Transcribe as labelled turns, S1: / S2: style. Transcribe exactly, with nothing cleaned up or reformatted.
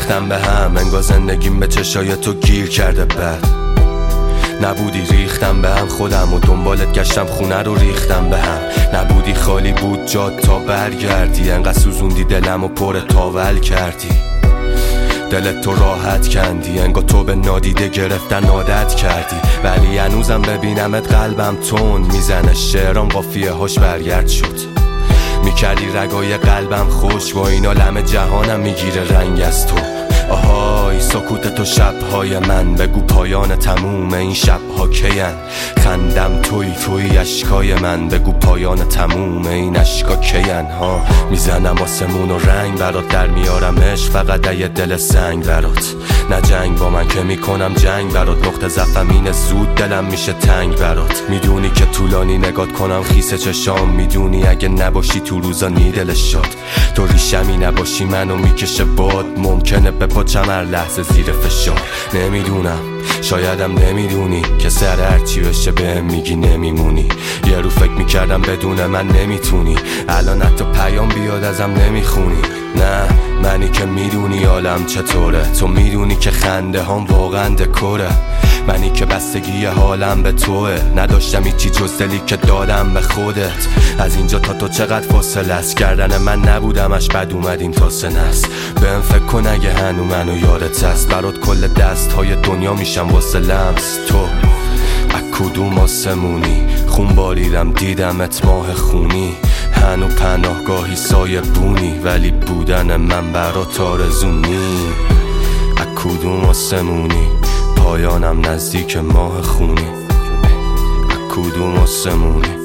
S1: ریختم به هم، انگار زندگیم به چشای تو گیر کرده. بد نبودی ریختم به هم خودم و دنبالت گشتم، خونه رو ریختم به هم. نبودی خالی بود جاد تا برگردی، انقدر سوزوندی دلم و پر تاول کردی. دلت تو راحت کندی، انگار تو به نادیده گرفتن عادت کردی. ولی هنوزم ببینمت قلبم تون میزنه، شعرام قافیه هاش برگرد شد. میکردی رگای قلبم خوش، با اینا لم جهانم میگیره رنگ از تو. آهای سکوت تو شبهای من، بگو پایان تموم این شبها کین. خندم توی توی اشکای من، بگو پایان تموم این اشکا کین. ها میزنم آسمون و رنگ برات، در میارم عشق فقط یه دل سنگ برات. نه جنگ با من که میکنم جنگ برات، نقطه ضعفم اینه زود دلم میشه تنگ برات. میدونی که طولانی نگات کنم خیس چشام، میدونی اگه نباشی تو روزا نیدلش شد. تو ریشمی نباشی منو میکشه باد، ممکنه به پاچم هر لحظه زیر فشار. نمیدونم شایدم نمیدونی که سر هرچی بشه بهم میگی نمیمونی. یه رو فکر میکردم بدون من نمیتونی، الان حتی پیام بیاد ازم نمیخونی. نه منی که میدونی حالم چطوره، تو میدونی که خنده هم واقعا دکوره. منی که بستگی حالم به توه، نداشتم هیچی جز دلی که دادم به خودت. از اینجا تا تو چقدر فاصله است، کردن من نبودمش بد اومد این تا سنست. بهم فکر کن اگه هنو منو یادت هست، برات کل دست های دنیا میشم واسه لمس تو. از کدوم آسمونی خون باریدم دیدمت ماه خونی، هنو پناهگاهی سایه بونی، ولی بودن من برات آرزونی. از کدوم آسمونی پایانم نزدیک ماه خونی، از کدوم آسمونی